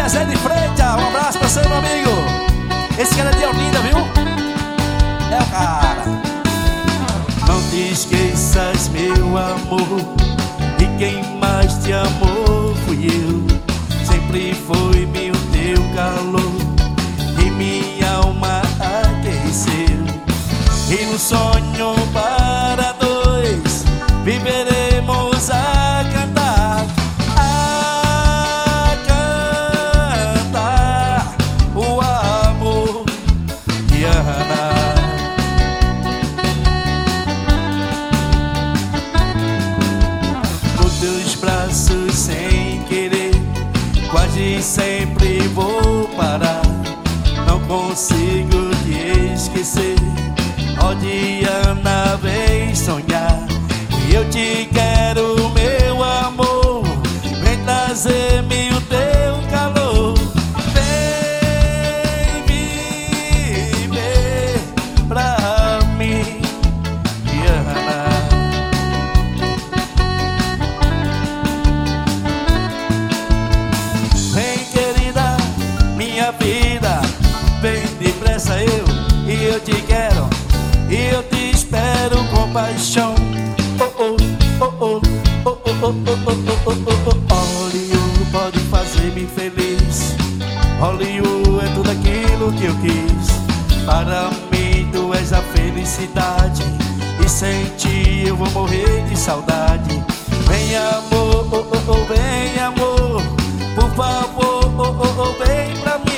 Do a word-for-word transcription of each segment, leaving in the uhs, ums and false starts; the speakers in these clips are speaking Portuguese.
Zezé de Freitas, um abraço pra você, meu amigo. Esse cara é de Olinda, viu? É o cara. Não te esqueças, meu amor, e quem mais te amou fui eu. Sempre foi meu teu calor e minha alma aqueceu. E no sonho para dois viveremos a cantar, a cantar o amor de Ana. Nos teus braços sem querer, quase sempre vou parar. Não consigo te esquecer. Ó Diana, vem sonhar, e eu te quero, meu amor. Vem trazer-me o teu calor. Vem viver pra mim, Diana. Vem, querida, minha vida, vem depressa eu, e eu te quero, e eu te espero com paixão. Oh, oh, oh, oh, oh, oh, oh, oh, oh, oh, oh. Hollywood pode fazer-me feliz. Hollywood é tudo aquilo que eu quis. Para mim tu és a felicidade, e sem ti eu vou morrer de saudade. Vem amor, oh, oh, oh, vem amor, por favor, oh, oh, oh, vem pra mim.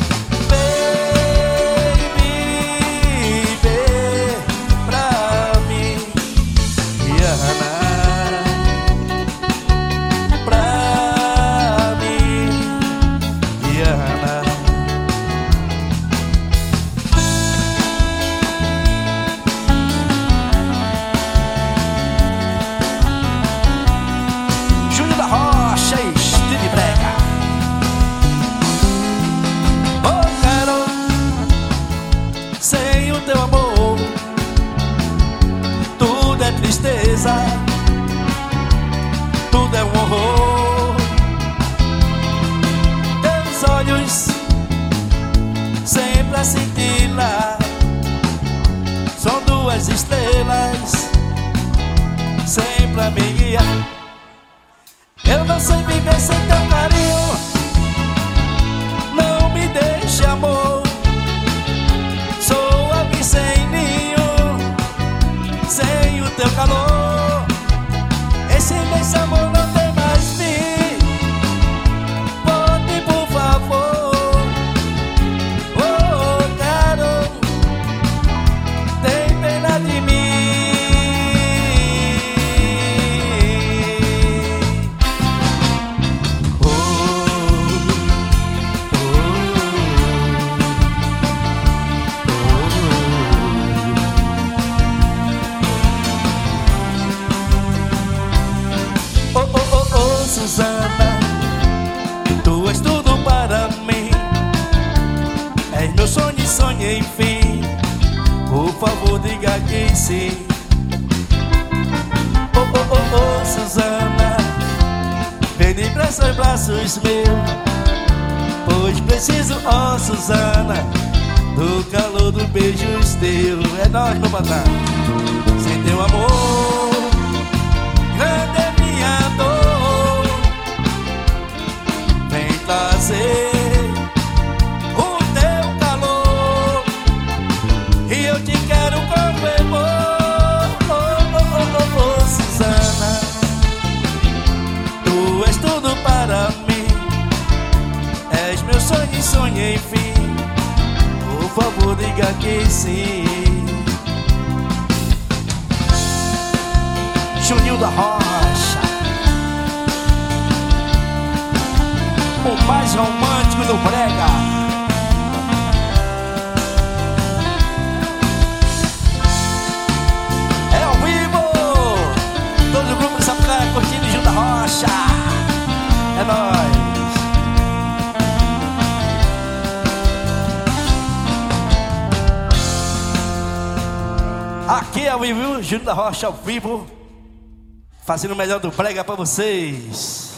Teu amor, tudo é tristeza, tudo é um horror. Teus olhos sempre a cintilar, são duas estrelas sempre a me guiar. Eu não sei viver sem teu carinho, não me deixe, amor. Sem ninho, sem o teu calor, esse imenso amor não tem mais fim. Volte, por favor. Oh, quero, tem pena de mim. Oh, Susana, tu és tudo para mim. És meu sonho e sonho, enfim. Por favor, diga que sim. Oh, oh, oh, oh, Susana, vem depressa aos braços meus, pois preciso, oh, Susana, do calor dos beijos teus. É nóis, meu patrão. Sem teu amor, grande é minha dor. Trazer o teu calor, e eu te quero com fervor. Oh, oh, oh, oh, oh, Susana, tu és tudo para mim. És meu sonho e sonho, enfim. Por favor, diga que sim. Juninho da Rocha, o mais romântico do brega. É ao vivo, todo o grupo de Sapucaia curtindo Juninho da Rocha. É nóis. Aqui é ao vivo, Juninho da Rocha ao vivo, fazendo o melhor do brega pra vocês.